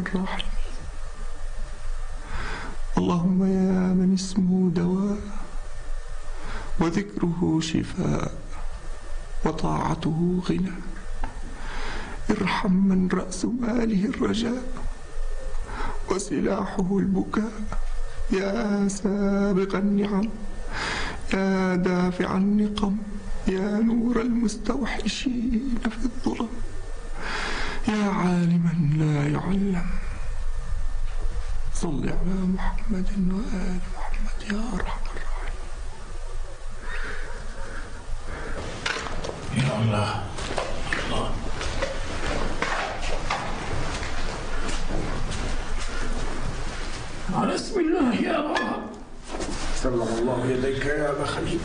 الراحمين. اللهم يا من اسمه دواء وذكره شفاء وطاعته غنى، ارحم من رأس ماله الرجاء وسلاحه البكاء، يا سابق النعم، يا دافع النقم، يا نور المستوحشين في الظلم، يا عالما لا يعلم. صل على محمد وآل محمد يا أرحم الراحمين. يا الله الله. على اسم الله يا رب. سلم الله يديك يا أبا خليل.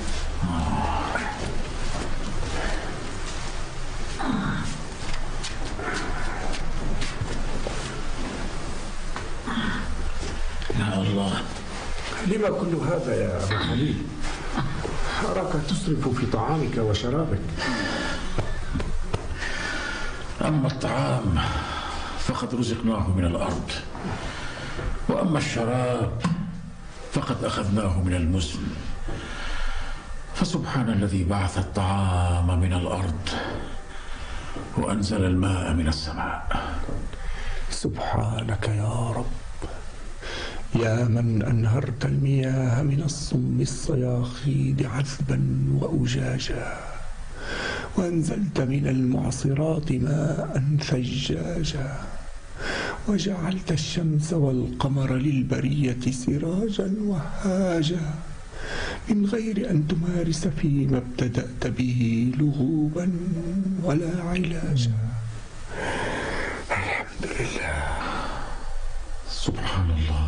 يا الله. لما كل هذا يا أبا خليل؟ أراك تسرف في طعامك وشرابك. أما الطعام فقد رزقناه من الأرض، وأما الشراب فقد أخذناه من المزن. فسبحان الذي بعث الطعام من الأرض وأنزل الماء من السماء. سبحانك يا رب، يا من أنهرت المياه من الصم الصياخيد عذبا وأجاجا، وأنزلت من المعصرات ماء ثجاجا، وجعلت الشمس والقمر للبرية سراجا وهاجا، من غير أن تمارس فيما ابتدأت به لغوبا ولا علاجا. الحمد لله. سبحان الله.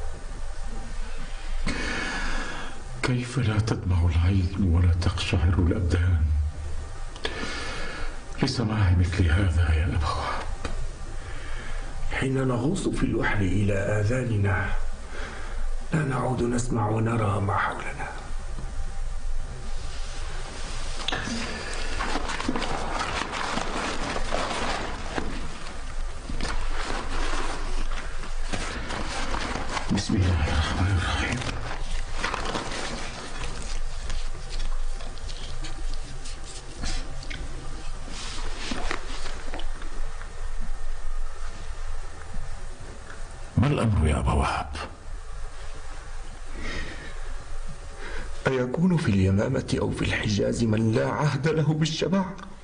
كيف لا تدمع العين ولا تقشعر الأبدان لسماع مثل هذا يا أبا وهب؟ حين نغوص في الوحل إلى آذاننا لا نعود نسمع ونرى ما حولنا. بسم الله الرحمن الرحيم. ما الأمر يا أبا وهب؟ أيكون في اليمامة أو في الحجاز من لا عهد له بالشبع؟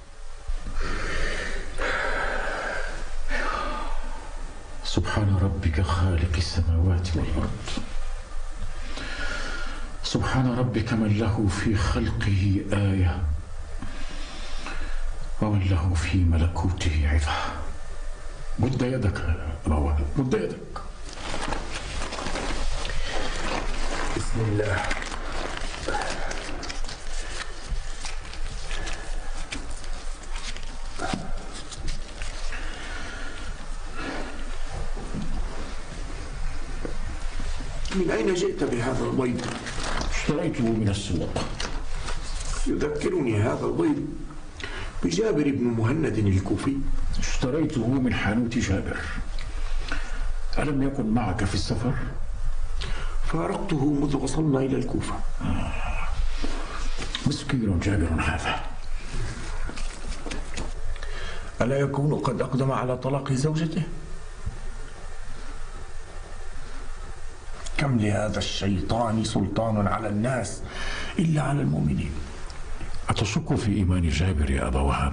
سبحان ربك خالق السماوات والأرض، سبحان ربك من له في خلقه آية ومن له في ملكوته عظة. مد يدك يا أبا وهب، مد يدك. بسم الله. من أين جئت بهذا البيض؟ اشتريته من السوق. يذكرني هذا البيض بجابر بن مهند الكوفي. اشتريته من حانوت جابر. ألم يكن معك في السفر؟ فارقته منذ وصلنا إلى الكوفة. مسكين جابر هذا. ألا يكون قد أقدم على طلاق زوجته؟ كم لهذا الشيطان سلطان على الناس إلا على المؤمنين. أتشك في إيمان جابر يا أبا وهب؟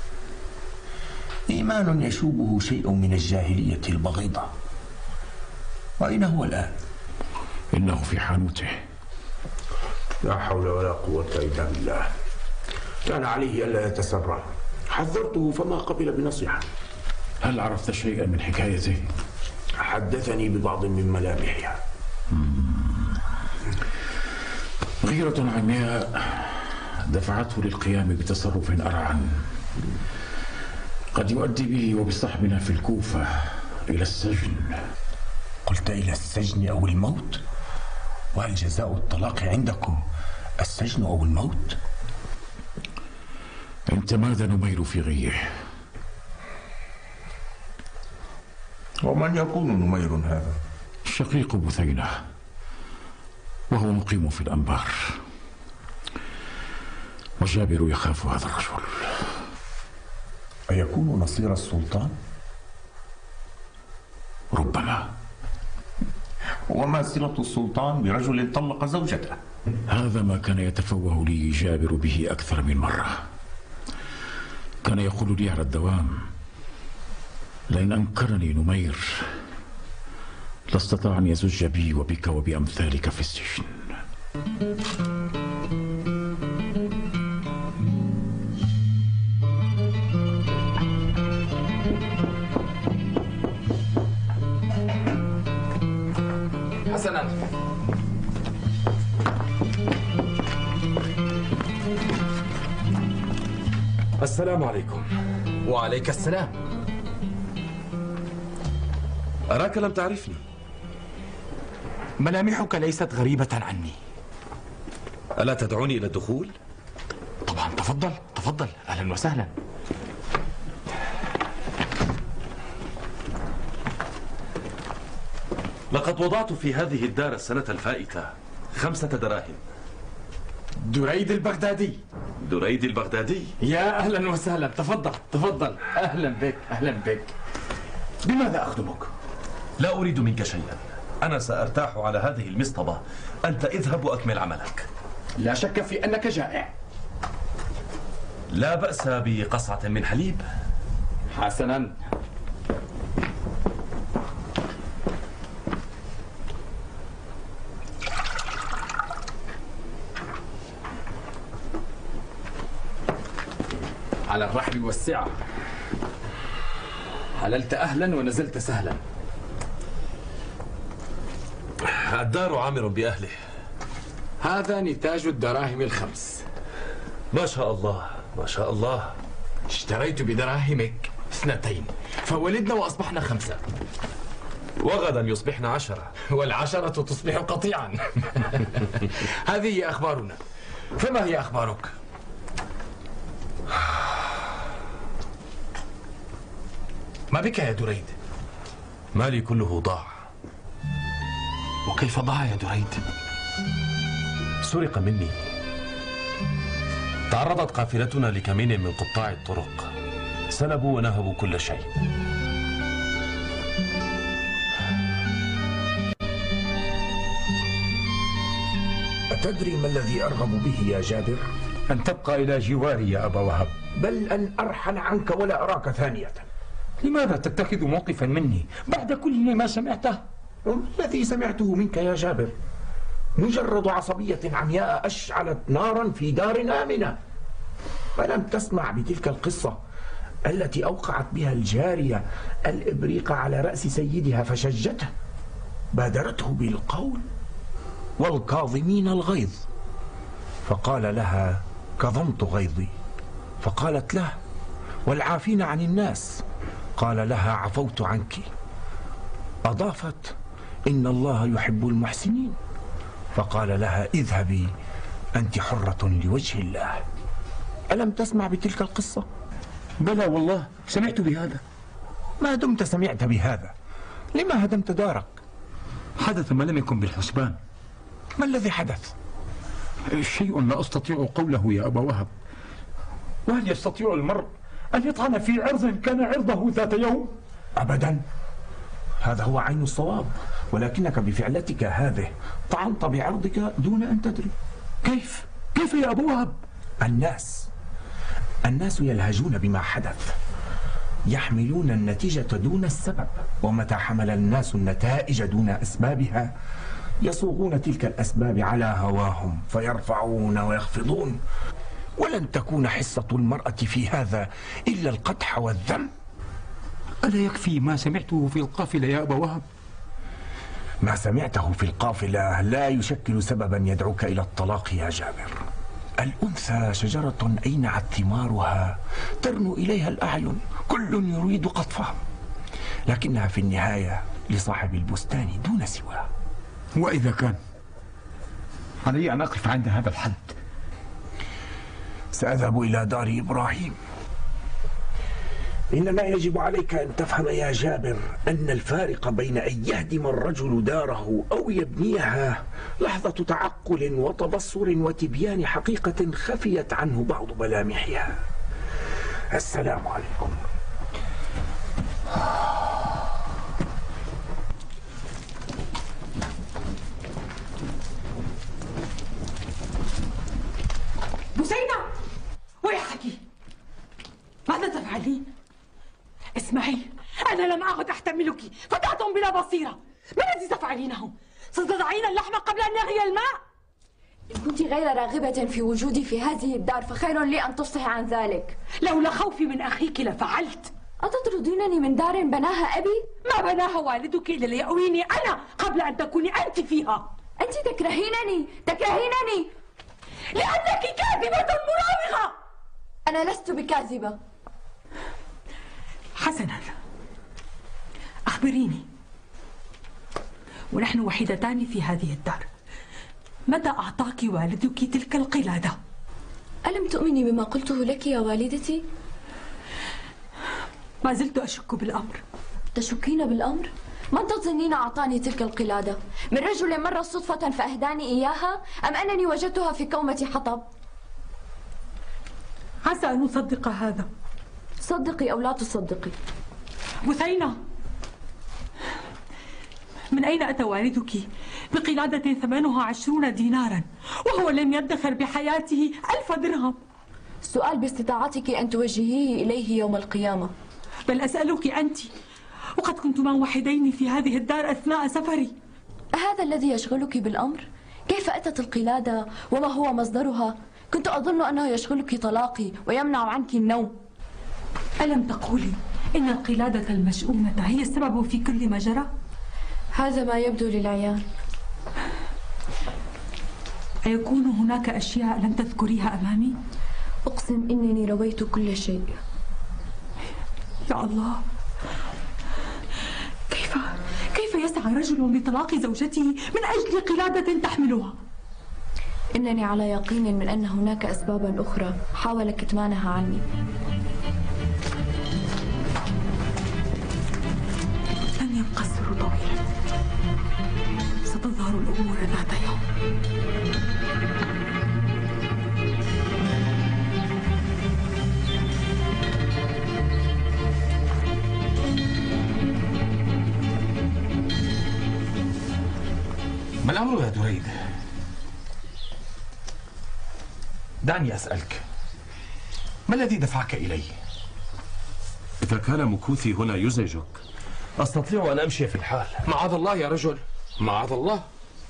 إيمان يشوبه شيء من الجاهلية البغيضة. وأين هو الآن؟ إنه في حانوته. لا حول ولا قوة إلا بالله. كان عليه ألا يتسرع. حذرته فما قبل بنصيحة. هل عرفت شيئا من حكايته؟ حدثني ببعض من ملامحها. غيرة عمياء دفعته للقيام بتصرف أرعن قد يؤدي به وبصحبنا في الكوفة إلى السجن. قلت إلى السجن أو الموت؟ وهل جزاء الطلاق عندكم السجن أو الموت؟ انت ماذا نميل في غيه؟ ومن يكون نمير هذا؟ شقيق بثينة، وهو مقيم في الأنبار، وجابر يخاف هذا الرجل. أيكون نصير السلطان؟ ربما. وما صلة السلطان برجل طلق زوجته؟ هذا ما كان يتفوه لي جابر به أكثر من مرة. كان يقول لي على الدوام: لئن أنكرني نمير لاستطاع أن يزج بي وبك وبأمثالك في السجن. حسنا، السلام عليكم. وعليك السلام. أراك لم تعرفني. ملامحك ليست غريبة عني. ألا تدعوني إلى الدخول؟ طبعا، تفضل تفضل، أهلا وسهلا. لقد وضعت في هذه الدار السنة الفائتة 5 دراهم. دريد البغدادي. دريد البغدادي؟ يا أهلا وسهلا، تفضل تفضل، أهلا بك أهلا بك. بماذا أخدمك؟ لا أريد منك شيئا، أنا سأرتاح على هذه المصطبة. أنت اذهب وأكمل عملك. لا شك في أنك جائع. لا بأس بقصعة من حليب. حسنا. على الرحب والسعة. حللت أهلا ونزلت سهلا. الدار عامر بأهله. هذا نتاج الدراهم ال5. ما شاء الله ما شاء الله. اشتريت بدراهمك 2، فولدنا وأصبحنا 5، وغدا يصبحنا 10، والعشرة تصبح قطيعا. هذه هي أخبارنا، فما هي أخبارك؟ ما بك يا دريد؟ مالي كله ضاع. وكيف ضاع يا دريد؟ سرق مني. تعرضت قافلتنا لكمين من قطاع الطرق، سلبوا ونهبوا كل شيء. أتدري ما الذي أرغب به يا جابر؟ أن تبقى إلى جواري يا أبا وهب، بل أن أرحل عنك ولا أراك ثانية. لماذا تتخذ موقفا مني بعد كل ما سمعته؟ الذي سمعته منك يا جابر مجرد عصبية عمياء أشعلت نارا في دار آمنة. فلم تسمع بتلك القصة التي أوقعت بها الجارية الإبريق على رأس سيدها فشجته، بادرته بالقول: والكاظمين الغيظ، فقال لها: كظمت غيظي. فقالت له: والعافين عن الناس، قال لها: عفوت عنك. أضافت: إن الله يحب المحسنين، فقال لها: اذهبي أنت حرة لوجه الله. ألم تسمع بتلك القصة؟ بلى والله سمعت بهذا. ما دمت سمعت بهذا لما هدمت دارك؟ حدث ما لم يكن بالحسبان. ما الذي حدث؟ شيء لا أستطيع قوله يا أبا وهب. وهل يستطيع المرء أن يطعن في عرض كان عرضه ذات يوم؟ أبدا، هذا هو عين الصواب، ولكنك بفعلتك هذه طعنت بعرضك دون أن تدري. كيف يا أبا وهب؟ الناس يلهجون بما حدث، يحملون النتيجة دون السبب، ومتى حمل الناس النتائج دون أسبابها يصوغون تلك الأسباب على هواهم فيرفعون ويخفضون. ولن تكون حصة المرأة في هذا إلا القدح والذم. ألا يكفي ما سمعته في القافلة يا أبا وهب؟ ما سمعته في القافلة لا يشكل سببا يدعوك إلى الطلاق يا جابر. الأنثى شجرة أينعت ثمارها ترنو إليها الأعين، كل يريد قطفها، لكنها في النهاية لصاحب البستان دون سواه. وإذا كان علي أن أقف عند هذا الحد. سأذهب إلى دار إبراهيم. إنما يجب عليك أن تفهم يا جابر أن الفارق بين أن يهدم الرجل داره أو يبنيها لحظة تعقل وتبصر وتبيان حقيقة خفيت عنه بعض ملامحها. السلام عليكم. بوسينة، ويحك، ماذا تفعلين؟ اسمعي، أنا لم أعد أحتملك، فتاة بلا بصيرة. ما الذي تفعلينه؟ ستضعين اللحم قبل أن يغلي الماء؟ إن كنت غير راغبة في وجودي في هذه الدار فخير لي أن تصلحي عن ذلك. لولا خوفي من أخيك لفعلت. أتطردينني من دار بناها أبي؟ ما بناها والدك إلا ليأويني أنا قبل أن تكوني أنت فيها. أنت تكرهينني لأنك كاذبة مراوغة. أنا لست بكاذبة. حسنا، أخبريني، ونحن وحيدتان في هذه الدار، متى أعطاك والدك تلك القلادة؟ ألم تؤمني بما قلته لك يا والدتي؟ ما زلت أشك بالأمر. تشكين بالأمر؟ من تظنين أعطاني تلك القلادة؟ من رجل مر صدفة فأهداني إياها؟ أم أنني وجدتها في كومة حطب؟ عسى أن نصدق هذا. صدقي أو لا تصدقي. بثينة، من أين أتى والدك بقلادة ثمنها 20 دينارا وهو لم يدخر بحياته 1000 درهم؟ السؤال باستطاعتك أن توجهيه إليه يوم القيامة. بل أسألك أنت، وقد كنتما وحيدين في هذه الدار أثناء سفري. هذا الذي يشغلك بالأمر؟ كيف أتت القلادة وما هو مصدرها؟ كنت أظن أنه يشغلك طلاقي ويمنع عنك النوم. ألم تقولي إن القلادة المشؤومة هي السبب في كل ما جرى؟ هذا ما يبدو للعيان. أيكون هناك أشياء لم تذكريها أمامي؟ أقسم إنني رويت كل شيء. يا الله، كيف يسعى رجل لطلاق زوجته من أجل قلادة تحملها؟ إنني على يقين من أن هناك أسبابا أخرى حاول كتمانها عني. لن يبقى السر طويلا، ستظهر الأمور ذات يوم. ما الأمر يا دريد؟ دعني أسألك، ما الذي دفعك إلي؟ إذا كان مكوثي هنا يزعجك أستطيع أن أمشي في الحال. معاذ الله يا رجل، معاذ الله.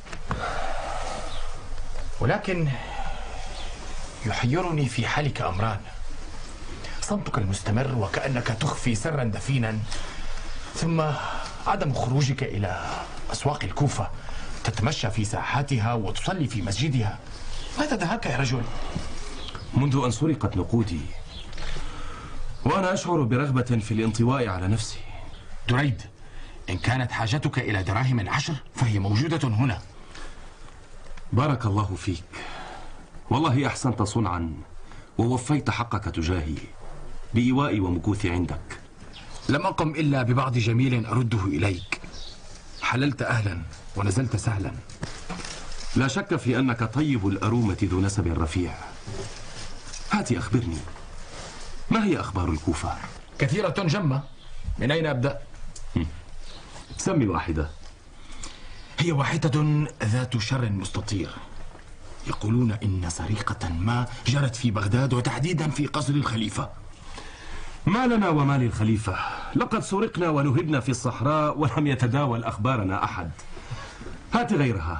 ولكن يحيرني في حالك أمران: صمتك المستمر وكأنك تخفي سرا دفينا، ثم عدم خروجك إلى أسواق الكوفة تتمشى في ساحاتها وتصلي في مسجدها. ماذا دهاك يا رجل؟ منذ أن سرقت نقودي وأنا أشعر برغبة في الانطواء على نفسي. دريد، إن كانت حاجتك إلى دراهم 10 فهي موجودة هنا. بارك الله فيك، والله أحسنت صنعا ووفيت حقك تجاهي بإيوائي ومكوثي عندك. لم أقم إلا ببعض جميل أرده إليك. حللت أهلا ونزلت سهلا. لا شك في أنك طيب الأرومة ذو نسب رفيع. هاتي أخبرني، ما هي أخبار الكوفة؟ كثيرة جمة. من أين أبدأ؟ سمي واحدة. هي واحدة ذات شر مستطير. يقولون إن سرقة ما جرت في بغداد وتحديدا في قصر الخليفة. ما لنا وما للخليفة، لقد سرقنا ونهبنا في الصحراء ولم يتداول أخبارنا أحد. هات غيرها.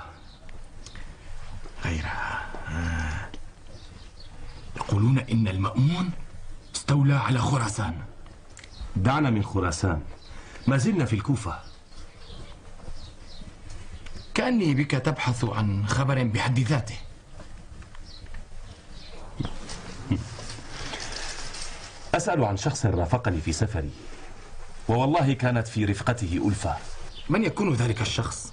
يقولون إن المأمون استولى على خراسان. دعنا من خراسان، ما زلنا في الكوفة. كأني بك تبحث عن خبر بحد ذاته. أسأل عن شخص رافقني في سفري، ووالله كانت في رفقته ألفة. من يكون ذلك الشخص؟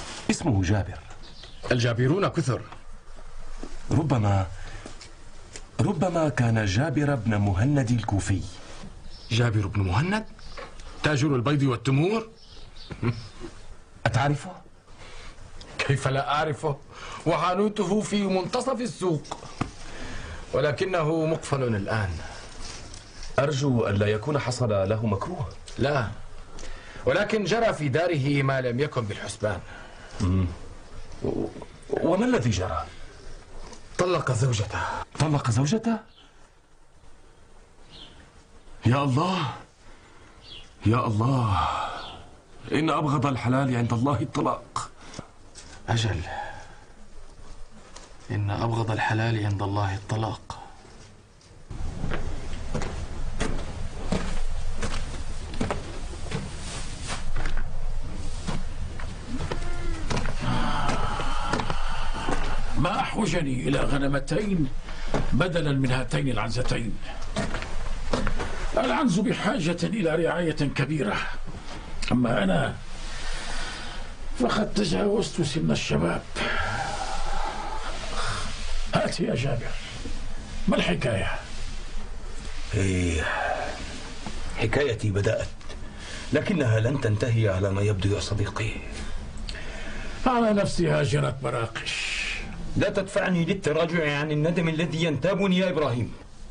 اسمه جابر. الجابرون كثر. ربما ربما كان جابر بن مهند الكوفي. جابر بن مهند تاجر البيض والتمور؟ أتعرفه؟ كيف لا أعرفه وحانوته في منتصف السوق، ولكنه مقفل الآن. أرجو ألا يكون حصل له مكروه. لا، ولكن جرى في داره ما لم يكن بالحسبان. وما الذي جرى؟ طلق زوجته. طلق زوجته؟ يا الله يا الله، إن أبغض الحلال عند الله الطلاق. أجل، إن أبغض الحلال عند الله الطلاق. ما أحوجني إلى غنمتين بدلا من هاتين العنزتين. العنز بحاجة إلى رعاية كبيرة، أما أنا فقد تجاوزت سن الشباب. هات يا جابر، ما الحكاية؟ حكايتي بدأت، لكنها لن تنتهي على ما يبدو يا صديقي. على نفسها جرت مراقش. لا تدفعني للتراجع عن الندم الذي ينتابني يا إبراهيم.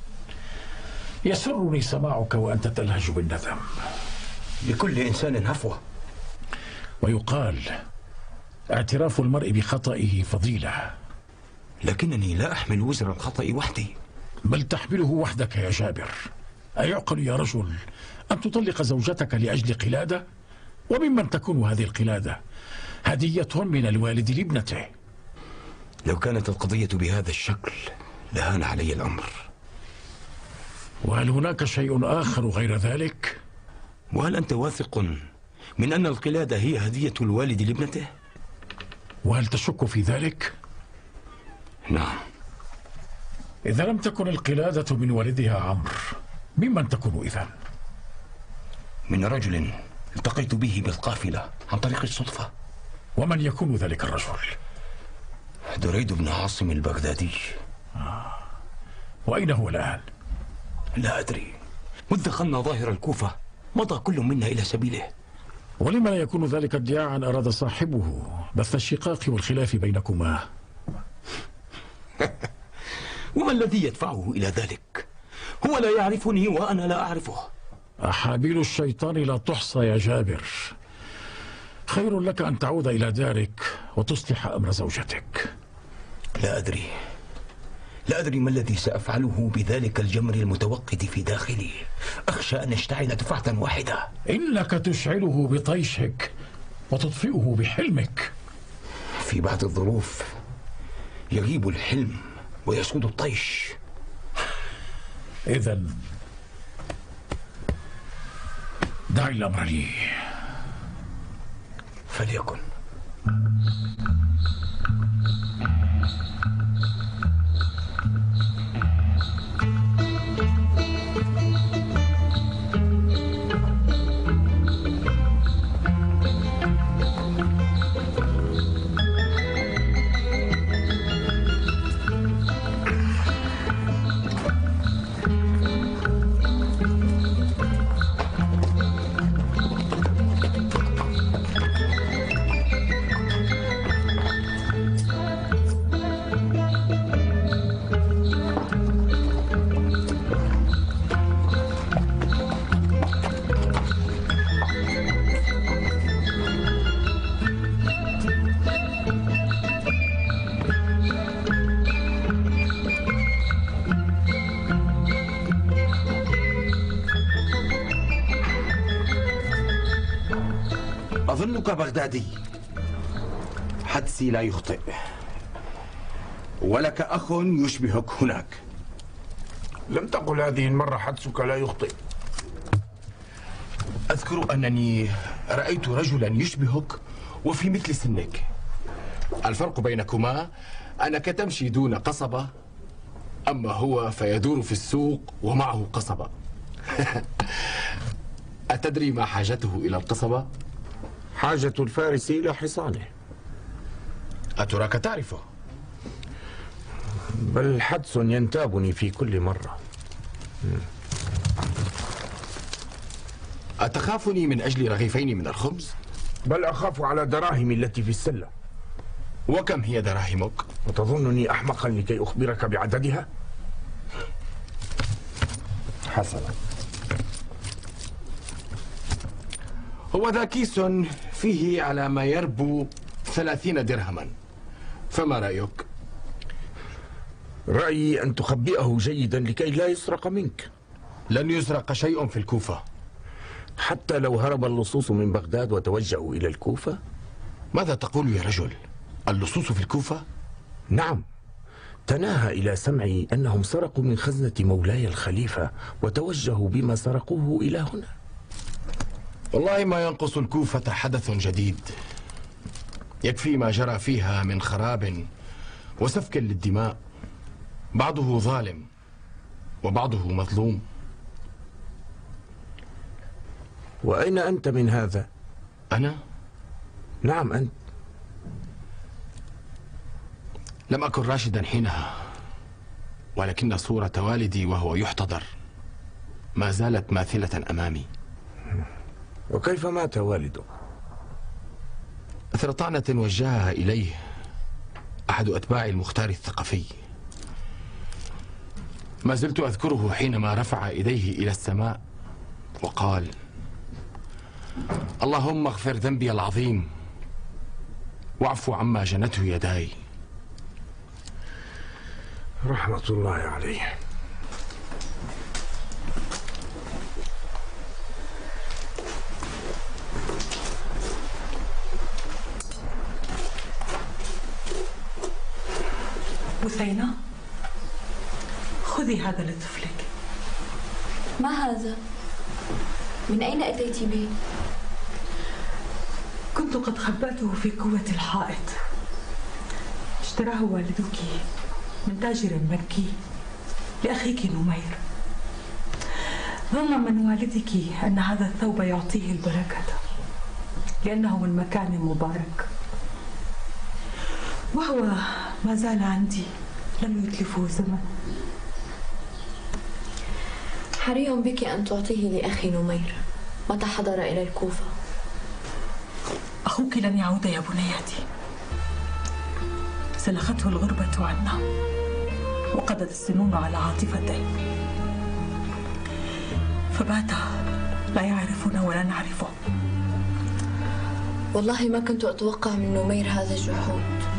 يسرني سماعك وأنت تلهج بالندم. لكل إنسان هفوة، ويقال اعتراف المرء بخطئه فضيلة. لكنني لا أحمل وزر الخطأ وحدي. بل تحمله وحدك يا جابر. أيعقل يا رجل أن تطلق زوجتك لأجل قلادة؟ وممن تكون هذه القلادة؟ هدية من الوالد لابنته. لو كانت القضية بهذا الشكل لهان علي الأمر. وهل هناك شيء آخر غير ذلك؟ وهل أنت واثق من أن القلادة هي هدية الوالد لابنته؟ وهل تشك في ذلك؟ نعم. إذا لم تكن القلادة من والدها عمرو، ممن تكون إذن؟ من رجل التقيت به بالقافلة عن طريق الصدفة. ومن يكون ذلك الرجل؟ دريد بن عاصم البغدادي. وأين هو الآن؟ لا أدري. مذ دخلنا ظاهر الكوفة مضى كل منا إلى سبيله. ولما لا يكون ذلك ادعاء أراد صاحبه بث الشقاق والخلاف بينكما؟ وما الذي يدفعه إلى ذلك؟ هو لا يعرفني وأنا لا أعرفه. أحابيل الشيطان لا تحصى يا جابر. خير لك أن تعود إلى دارك وتصلح أمر زوجتك. لا أدري ما الذي سأفعله بذلك الجمر المتوقد في داخلي. أخشى أن يشتعل دفعة واحدة. إنك تشعله بطيشك وتطفئه بحلمك. في بعض الظروف يغيب الحلم ويسود الطيش. إذن دع الأمر لي. فليكن. أظنك بغدادي. حدسي لا يخطئ، ولك أخ يشبهك هناك. لم تقل هذه المرة حدسك لا يخطئ. أذكر أنني رأيت رجلا يشبهك وفي مثل سنك. الفرق بينكما أنك تمشي دون قصبة، أما هو فيدور في السوق ومعه قصبة. أتدري ما حاجته إلى القصبة؟ حاجة الفارس إلى حصانه. أتراك تعرفه؟ بل حدس ينتابني في كل مرة. أتخافني من أجل رغيفين من الخبز؟ بل أخاف على دراهمي التي في السلة. وكم هي دراهمك؟ وتظنني أحمقا لكي أخبرك بعددها؟ حسنا. هو ذا كيس فيه على ما يربو 30 درهما، فما رأيك؟ رأيي أن تخبئه جيدا لكي لا يسرق منك. لن يسرق شيء في الكوفة. حتى لو هرب اللصوص من بغداد وتوجهوا إلى الكوفة؟ ماذا تقول يا رجل؟ اللصوص في الكوفة؟ نعم، تناهى إلى سمعي أنهم سرقوا من خزنة مولاي الخليفة وتوجهوا بما سرقوه إلى هنا. والله ما ينقص الكوفة حدث جديد. يكفي ما جرى فيها من خراب وسفك للدماء، بعضه ظالم وبعضه مظلوم. وأين أنت من هذا؟ أنا؟ نعم أنت. لم أكن راشدا حينها، ولكن صورة والدي وهو يحتضر ما زالت ماثلة أمامي. وكيف مات والدك؟ أثر طعنة وجهها إليه أحد أتباع المختار الثقفي. ما زلت أذكره حينما رفع يديه إلى السماء وقال: اللهم اغفر ذنبي العظيم واعف عما جنته يداي. رحمة الله عليه. بثينة، خذي هذا لطفلك. ما هذا؟ من أين أتيت به؟ كنت قد خبأته في قوة الحائط. اشتراه والدك من تاجر مكي لأخيك نمير. ظن من والدك أن هذا الثوب يعطيه البركة لأنه من مكان مبارك، وهو ما زال عندي لم يتلفه زمن. حري بك أن تعطيه لأخي نمير متى حضر إلى الكوفة. أخوك لن يعود يا بنيتي، سلخته الغربة عنا وقضت السنون على عاطفته، فبات لا يعرفنا ولا نعرفه. والله ما كنت أتوقع من نمير هذا الجحود.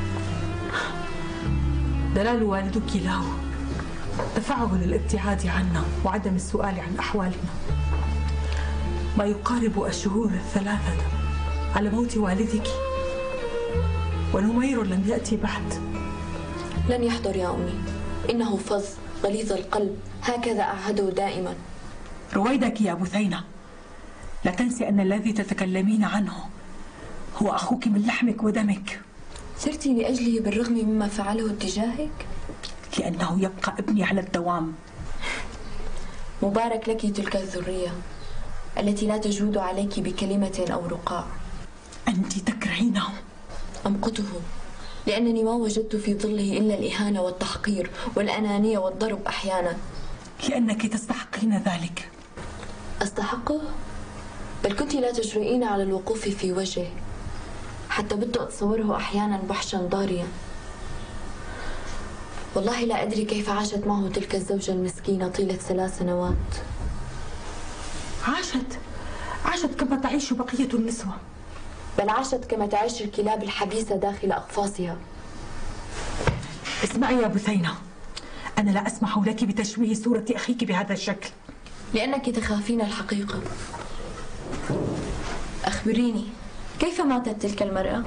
دلال والدك له دفعه للابتعاد عنا وعدم السؤال عن أحوالنا، ما يقارب الشهور الثلاثة على موت والدك، ونمير لم يأتي بعد. لن يحضر يا أمي، إنه فظ غليظ القلب، هكذا أعهده دائما. رويدك يا بثينة، لا تنسي أن الذي تتكلمين عنه هو أخوك من لحمك ودمك. سرتي لأجله بالرغم مما فعله اتجاهك؟ لأنه يبقى ابني على الدوام. مبارك لك تلك الذرية التي لا تجود عليك بكلمة أو رقاع. أنت تكرهينه. أمقته لأنني ما وجدت في ظله إلا الإهانة والتحقير والأنانية والضرب أحيانا. لأنك تستحقين ذلك. أستحقه؟ بل كنت لا تجرؤين على الوقوف في وجهه، حتى بدت أتصوره أحيانا بحشا ضاريا. والله لا أدري كيف عاشت معه تلك الزوجة المسكينة طيلة 3 سنوات. عاشت كما تعيش بقية النسوة. بل عاشت كما تعيش الكلاب الحبيسة داخل أقفاصها. اسمعي يا بثينة، أنا لا أسمح لك بتشويه صورة أخيك بهذا الشكل. لأنك تخافين الحقيقة. أخبريني، كيف ماتت تلك المرأة؟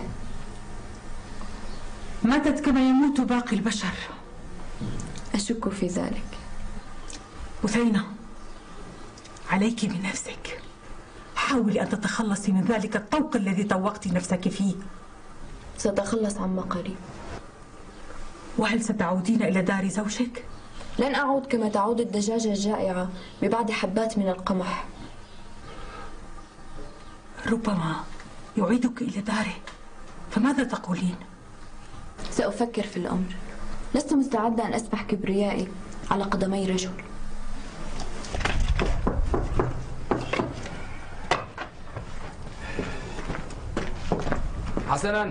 ماتت كما يموت باقي البشر. أشك في ذلك. بثينة، عليك بنفسك. حاولي أن تتخلصي من ذلك الطوق الذي طوقت نفسك فيه. سأتخلص عما قريب. وهل ستعودين إلى دار زوجك؟ لن أعود كما تعود الدجاجة الجائعة ببعض حبات من القمح. ربما يعيدك إلى داره، فماذا تقولين؟ سأفكر في الأمر. لست مستعدة أن أسبح كبريائي على قدمي رجل. حسنا.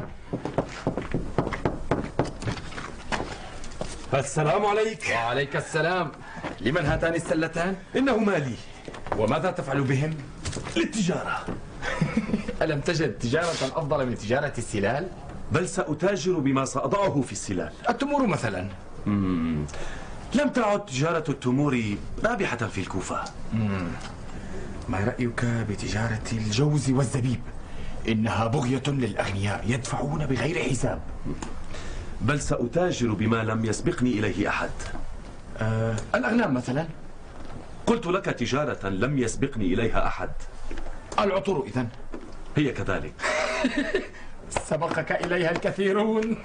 السلام عليك. وعليك السلام. لمن هاتان السلتان؟ إنهما لي. وماذا تفعل بهم؟ للتجارة. ألم تجد تجارة أفضل من تجارة السلال؟ بل سأتاجر بما سأضعه في السلال. التمور مثلا. لم تعد تجارة التمور رابحة في الكوفة. ما رأيك بتجارة الجوز والزبيب؟ إنها بغية للأغنياء يدفعون بغير حساب. بل سأتاجر بما لم يسبقني إليه أحد. الأغنام مثلا. قلت لك تجارة لم يسبقني إليها أحد. العطور إذن. هي كذلك. سبقك إليها الكثيرون.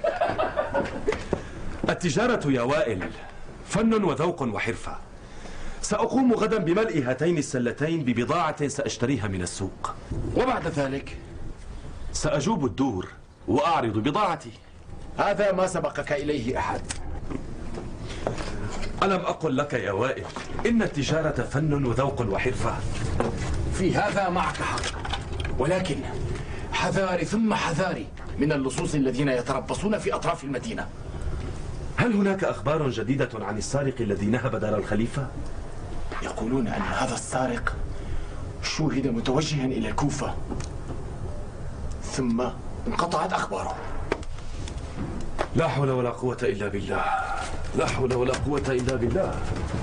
التجارة يا وائل فن وذوق وحرفة. سأقوم غدا بملء هاتين السلتين ببضاعة سأشتريها من السوق. وبعد ذلك سأجوب الدور وأعرض بضاعتي. هذا ما سبقك إليه أحد. ألم أقل لك يا وائل إن التجارة فن وذوق وحرفة؟ في هذا معك حق، ولكن حذاري ثم حذاري من اللصوص الذين يتربصون في أطراف المدينة. هل هناك أخبار جديدة عن السارق الذي نهب دار الخليفة؟ يقولون أن هذا السارق شوهد متوجها إلى الكوفة، ثم انقطعت أخباره. لا حول ولا قوة إلا بالله. لا حول ولا قوة إلا بالله.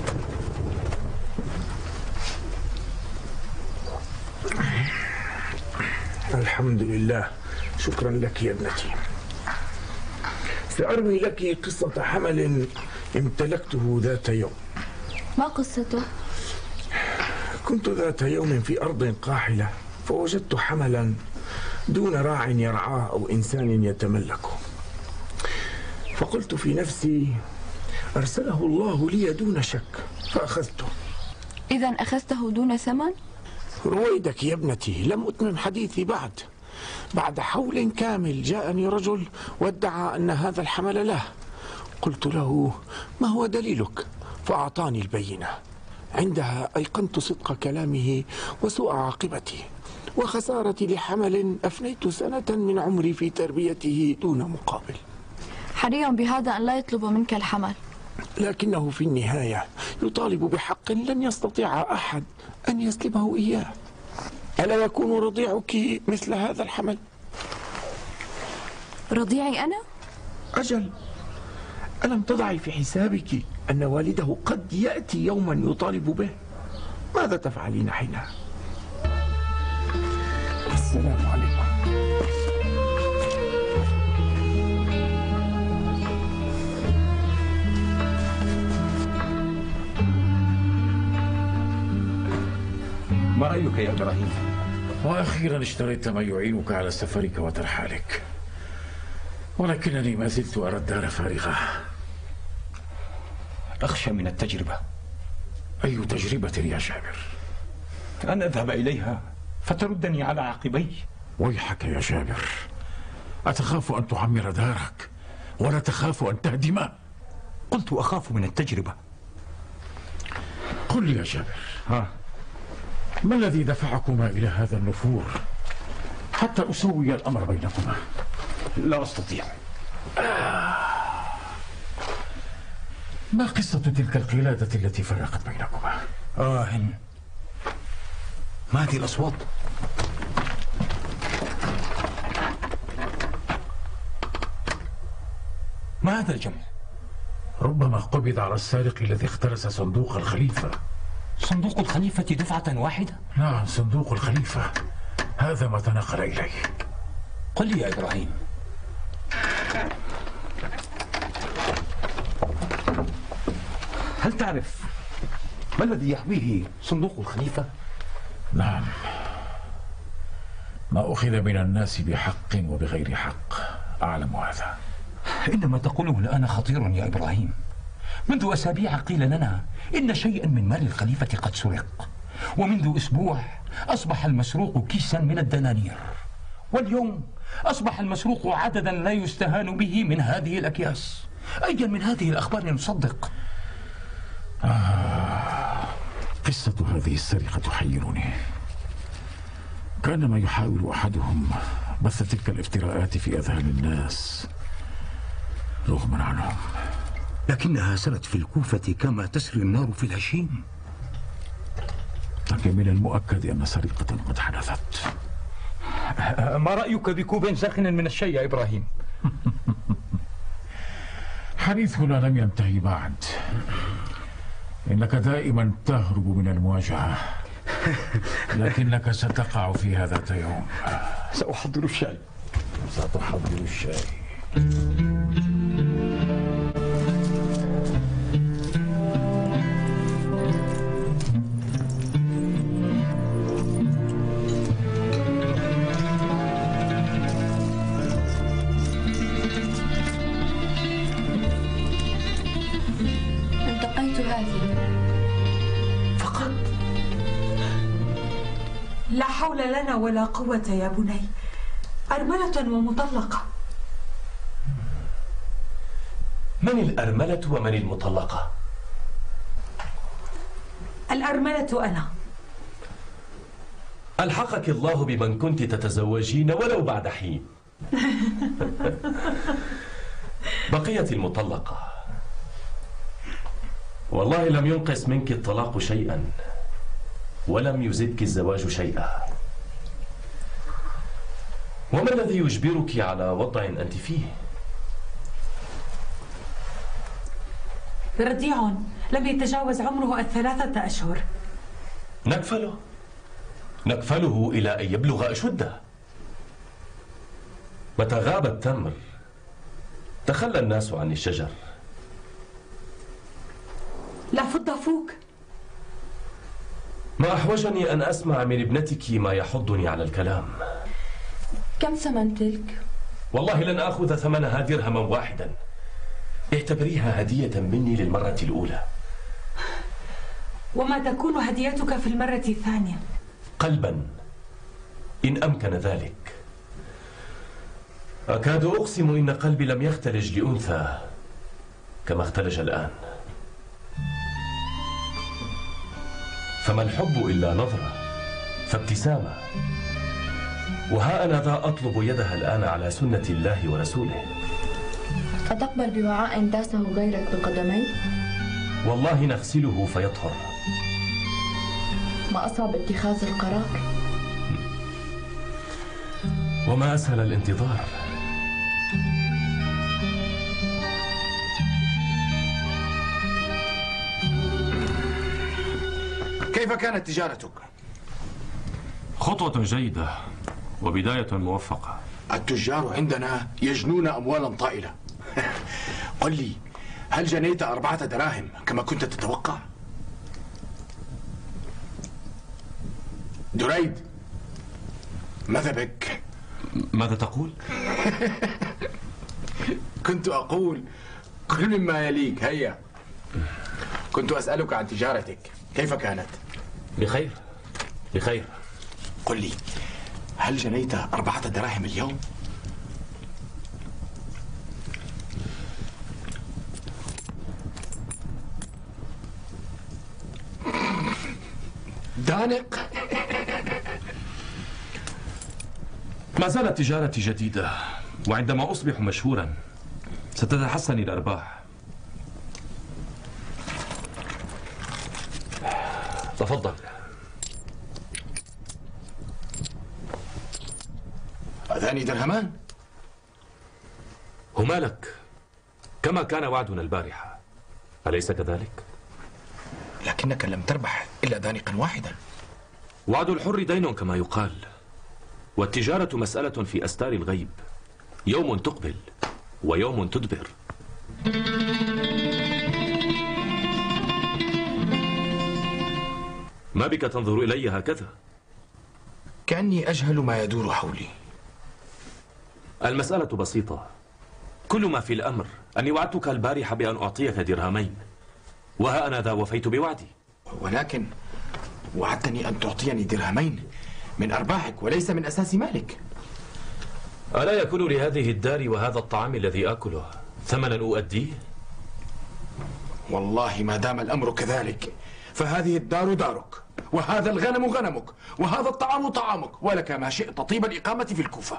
الحمد لله. شكرا لك يا ابنتي. سأروي لك قصة حمل امتلكته ذات يوم. ما قصته؟ كنت ذات يوم في أرض قاحلة فوجدت حملا دون راع يرعاه أو إنسان يتملكه، فقلت في نفسي أرسله الله لي دون شك فأخذته. إذا أخذته دون ثمن؟ رويدك يا ابنتي، لم أتمم حديثي بعد. بعد حول كامل جاءني رجل وادعى أن هذا الحمل له. قلت له: ما هو دليلك؟ فأعطاني البينة. عندها أيقنت صدق كلامه وسوء عاقبته وخسارتي لحمل أفنيت سنة من عمري في تربيته دون مقابل. حري بهذا أن لا يطلب منك الحمل، لكنه في النهاية يطالب بحق لن يستطيع أحد أن يسلبه إياه. ألا يكون رضيعك مثل هذا الحمل؟ رضيعي أنا؟ أجل. ألم تضعي في حسابك أن والده قد يأتي يوما يطالب به؟ ماذا تفعلين حينها؟ السلام عليكم. ما رأيك يا إبراهيم؟ وأخيرا اشتريت ما يعينك على سفرك وترحالك، ولكنني ما زلت أرى الدار فارغة. أخشى من التجربة. أي تجربة يا جابر؟ أن أذهب إليها فتردني على عقبي. ويحك يا جابر، أتخاف أن تعمر دارك ولا تخاف أن تهدم؟ قلت أخاف من التجربة. قل لي يا جابر، ما الذي دفعكما إلى هذا النفور حتى أسوي الأمر بينكما؟ لا أستطيع. ما قصة تلك القلادة التي فرقت بينكما؟ ما هذه الأصوات؟ ما هذا الجمع؟ ربما قبض على السارق الذي اخترس صندوق الخليفة. صندوق الخليفة دفعة واحدة؟ نعم، صندوق الخليفة، هذا ما تنقل إلي. قل لي يا إبراهيم، هل تعرف ما الذي يحويه صندوق الخليفة؟ نعم، ما أخذ من الناس بحق وبغير حق، أعلم هذا. إن ما تقوله الآن خطير يا إبراهيم. منذ أسابيع قيل لنا إن شيئا من مال الخليفة قد سرق، ومنذ أسبوع أصبح المسروق كيسا من الدنانير، واليوم أصبح المسروق عددا لا يستهان به من هذه الأكياس. أيا من هذه الأخبار نصدق؟ قصة هذه السرقة تحيرني. كانما يحاول أحدهم بث تلك الافتراءات في أذهان الناس رغما عنهم. لكنها سرت في الكوفة كما تسري النار في الهشيم. لكن من المؤكد أن سرقة قد حدثت. ما رأيك بكوب ساخن من الشاي يا إبراهيم؟ حديثنا لم ينتهي بعد. إنك دائما تهرب من المواجهة، لكنك ستقع فيها ذات يوم. سأحضر الشاي. ستحضر الشاي. انتقيت هذه فقط. لا حول لنا ولا قوة يا بني. أرملة ومطلقة. من الأرملة ومن المطلقة؟ الأرملة أنا. ألحقك الله بمن كنت تتزوجين ولو بعد حين. بقيت المطلقة. والله لم ينقص منك الطلاق شيئا ولم يزدك الزواج شيئا. وما الذي يجبرك على وضع أنت فيه؟ رضيع لم يتجاوز عمره 3 أشهر. نكفله إلى أن يبلغ أشده. متى غاب التمر تخلى الناس عن الشجر. لا فض فوق. ما أحوجني أن أسمع من ابنتك ما يحضني على الكلام. كم ثمن تلك؟ والله لن أخذ ثمنها درهما واحدا. اعتبريها هدية مني للمرة الأولى. وما تكون هديتك في المرة الثانية؟ قلبا إن أمكن ذلك. أكاد أقسم إن قلبي لم يختلج لأنثى كما اختلج الآن. فما الحب إلا نظرة فابتسامة. وها أنا ذا أطلب يدها الآن على سنة الله ورسوله. أتقبل بوعاء داسه غيرك بقدمي؟ والله نغسله فيطهر. ما أصعب اتخاذ القرار؟ وما أسهل الانتظار. كيف كانت تجارتك؟ خطوة جيدة وبداية موفقة. التجار عندنا يجنون أموالا طائلة. قل لي، هل جنيت 4 دراهم كما كنت تتوقع؟ دريد، ماذا بك؟ ماذا تقول؟ كنت أقول كل مما يليك. هيا، كنت أسألك عن تجارتك، كيف كانت؟ بخير بخير. قل لي، هل جنيت 4 دراهم اليوم؟ دانق. ما زالت تجارتي جديدة، وعندما أصبح مشهورا ستتحسن الأرباح. تفضل. هذان درهمان. هما لك كما كان وعدنا البارحة، أليس كذلك؟ لكنك لم تربح إلا دانقا واحدا. وعد الحر دين كما يقال، والتجارة مسألة في أستار الغيب. يوم تقبل ويوم تدبر. ما بك تنظر إلي هكذا؟ كأني أجهل ما يدور حولي. المسألة بسيطة. كل ما في الأمر أني وعدتك البارحة بأن أعطيك درهمين، وها أنا ذا وفيت بوعدي. ولكن وعدتني أن تعطيني درهمين من أرباحك وليس من أساس مالك. ألا يكون لهذه الدار وهذا الطعام الذي آكله ثمنا أؤديه؟ والله ما دام الأمر كذلك فهذه الدار دارك، وهذا الغنم غنمك، وهذا الطعام طعامك، ولك ما شئت طيب الإقامة في الكوفة.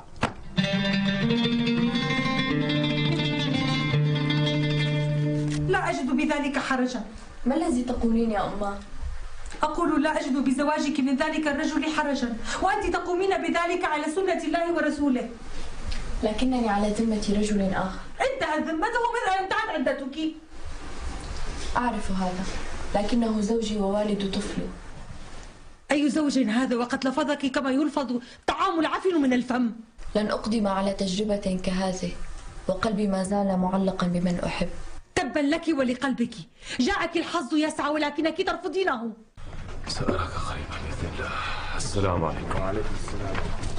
لا أجد بذلك حرجا. ما الذي تقولين يا أمه؟ أقول لا أجد بزواجك من ذلك الرجل حرجا، وأنت تقومين بذلك على سنة الله ورسوله. لكنني على ذمة رجل آخر. انتهت ذمته منذ أن انتهت عدتك. أعرف هذا، لكنه زوجي ووالد طفلي. أي زوج هذا وقد لفظك كما يلفظ طعام العفن من الفم؟ لن أقدم على تجربة كهذه، وقلبي ما زال معلقا بمن أحب. تبا لك ولقلبك، جاءك الحظ يسعى ولكنك ترفضينه. سأراك قريبا بإذن الله. السلام عليكم. وعليكم السلام.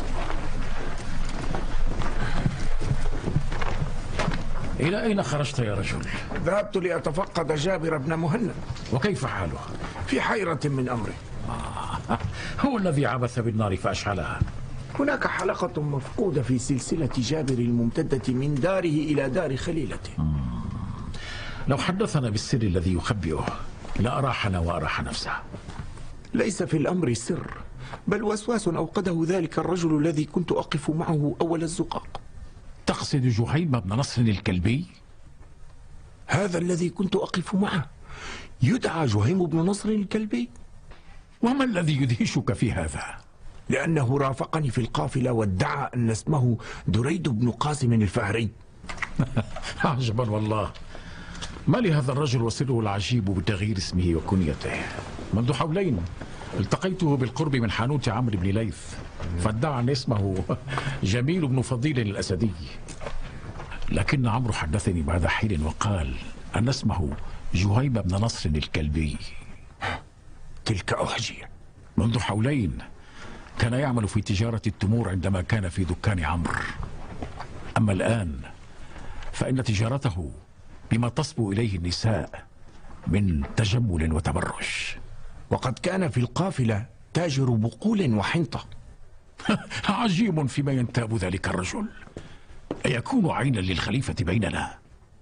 إلى أين خرجت يا رجل؟ ذهبت لأتفقد جابر بن مهند. وكيف حاله؟ في حيرة من أمره. هو الذي عبث بالنار فأشعلها. هناك حلقة مفقودة في سلسلة جابر الممتدة من داره إلى دار خليلته. لو حدثنا بالسر الذي يخبئه لأراحنا وأراح نفسه. ليس في الأمر سر، بل وسواس أوقده ذلك الرجل الذي كنت أقف معه أول الزقاق. تقصد جهيم بن نصر الكلبي؟ هذا الذي كنت أقف معه يدعى جهيم بن نصر الكلبي. وما الذي يدهشك في هذا؟ لأنه رافقني في القافلة وادعى أن اسمه دريد بن قاسم الفهري. عجبا والله، ما لهذا الرجل وسره العجيب بتغيير اسمه وكنيته. منذ حولين التقيته بالقرب من حانوت عمرو بن ليث، فادعى أن اسمه جميل بن فضيل الأسدي، لكن عمرو حدثني بعد حين وقال أن اسمه جهيم بن نصر الكلبي. تلك أحجية. منذ حولين كان يعمل في تجارة التمور عندما كان في دكان عمرو، أما الآن فإن تجارته بما تصبو إليه النساء من تجمل وتبرج. وقد كان في القافلة تاجر بقول وحنطة. عجيب فيما ينتاب ذلك الرجل. أيكون عينا للخليفة بيننا؟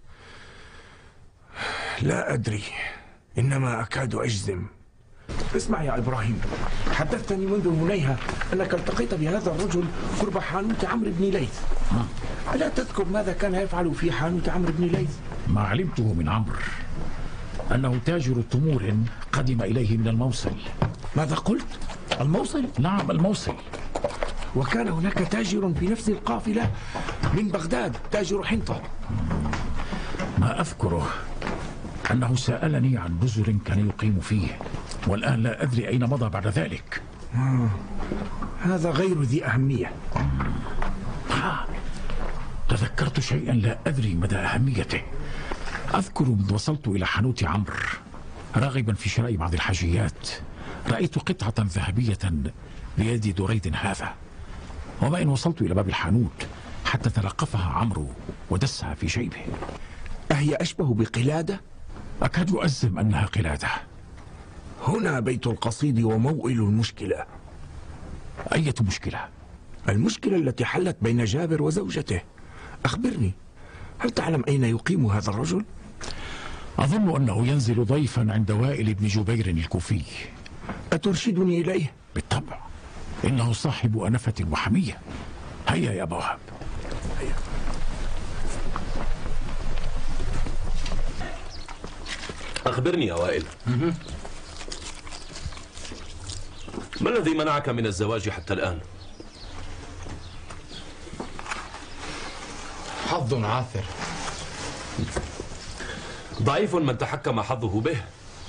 لا أدري، إنما أكاد أجزم. اسمع يا إبراهيم، حدثتني منذ هنيهة أنك التقيت بهذا الرجل قرب حانوت عمرو بن ليث. ألا تذكر ماذا كان يفعل في حانوت عمرو بن ليث؟ ما علمته من عمرو أنه تاجر تمور قدم إليه من الموصل. ماذا قلت؟ الموصل؟ نعم الموصل. وكان هناك تاجر في نفس القافلة من بغداد، تاجر حنطة. ما أذكره أنه سألني عن بزر كان يقيم فيه، والآن لا أدري أين مضى بعد ذلك. هذا غير ذي أهمية. تذكرت شيئا لا أدري مدى أهميته. أذكر منذ وصلت إلى حانوت عمرو راغبا في شراء بعض الحاجيات، رأيت قطعة ذهبية بيد دريد هذا، وما إن وصلت إلى باب الحانوت حتى تلقفها عمرو ودسها في جيبه. أهي أشبه بقلادة؟ أكاد أجزم أنها قلادة. هنا بيت القصيد وموئل المشكلة. أية مشكلة؟ المشكلة التي حلت بين جابر وزوجته. أخبرني، هل تعلم أين يقيم هذا الرجل؟ أظن أنه ينزل ضيفا عند وائل بن جبير الكوفي. أترشدني إليه؟ بالطبع، إنه صاحب أنفة وحمية. هيا يا أبا وهب. هيا. أخبرني يا وائل، ما الذي منعك من الزواج حتى الآن؟ حظ عاثر. ضعيف من تحكم حظه به.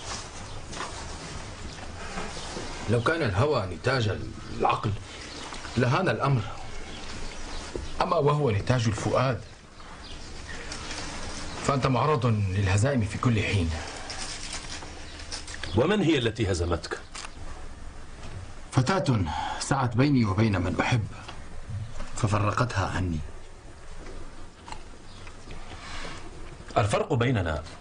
لو كان الهوى نتاج العقل لهان الأمر، أما وهو نتاج الفؤاد فأنت معرض للهزائم في كل حين. ومن هي التي هزمتك؟ فتاة سعت بيني وبين من أحب ففرقتها عني. الفرق بيننا